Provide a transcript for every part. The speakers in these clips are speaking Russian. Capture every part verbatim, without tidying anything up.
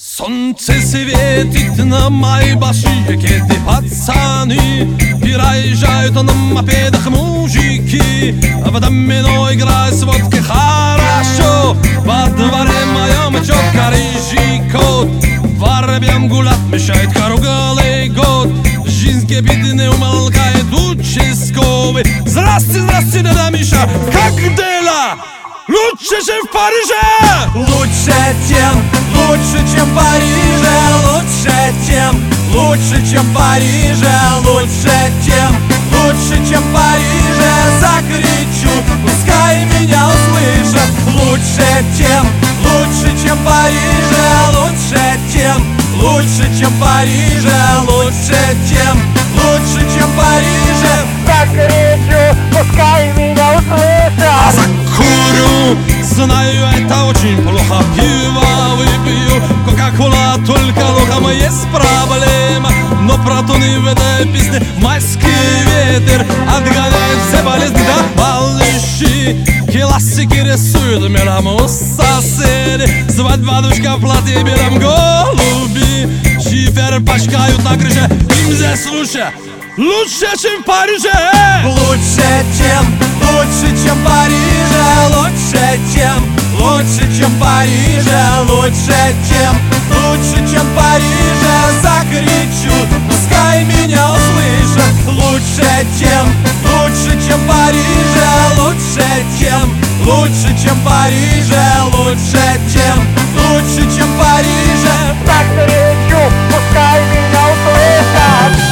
Солнце светит на моей башке, пацаны переезжают на мопедах мужики. В домино играют с водкой хорошо. Во дворе моем четко рыжий кот. Воробьям гулять мешает круглый год. Жизнь кипит и не умолкает участковый. Здрасте, здрасте, дядя Миша, как дела? Лучше, чем в Париже! Лучше тем, лучше, чем в Париже. Лучше тем, лучше, чем в Париже. Лучше тем, лучше, чем в Париже. Закричу, пускай меня услышат. Лучше тем, лучше, чем в Париже. Лучше тем, лучше, чем в Париже. Лучше тем, лучше, чем в Париже. Закричу, пускай меня услышат. А закурю, знаю, это очень плохо. Пиво выпью, кока-кола только лохом. Есть проблема, но протоны в этой песне майский ветер отгоняет все болезни, да, малыши. Классики рисуют мелом соседи. Свадьба, душка в платье белом, голуби шифер пачкают на крыше. Им здесь лучше, лучше, чем в Париже. Лучше тем, лучше, чем в Париже. Лучше тем, лучше, чем в Париже. Лучше тем, лучше, чем в Париже. Закричу, пускай меня услышат. Лучше тем, лучше, чем в Париже. Лучше тем, лучше, чем в Париже. Лучше тем, лучше, чем в Париже. Закричу, пускай меня услышат.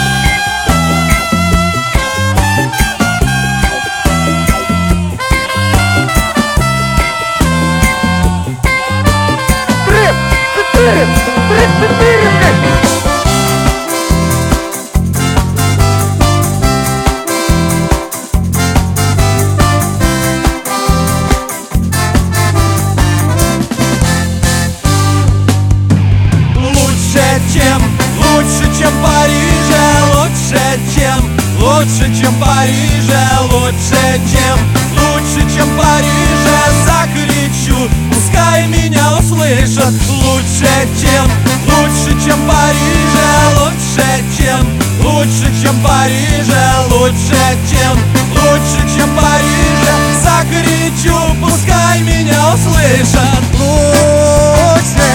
Три, три, четыре, Лучше тем, лучше, чем в Париже. Лучше тем, лучше, чем в Париже. Лучше тем, лучше, чем в Париже. Закричу, пускай меня услышат. Лучше тем, лучше, чем в Париже. Лучше тем, лучше, чем в Париже. Лучше тем, лучше, чем в Париже. Закричу, пускай меня услышат. лучше,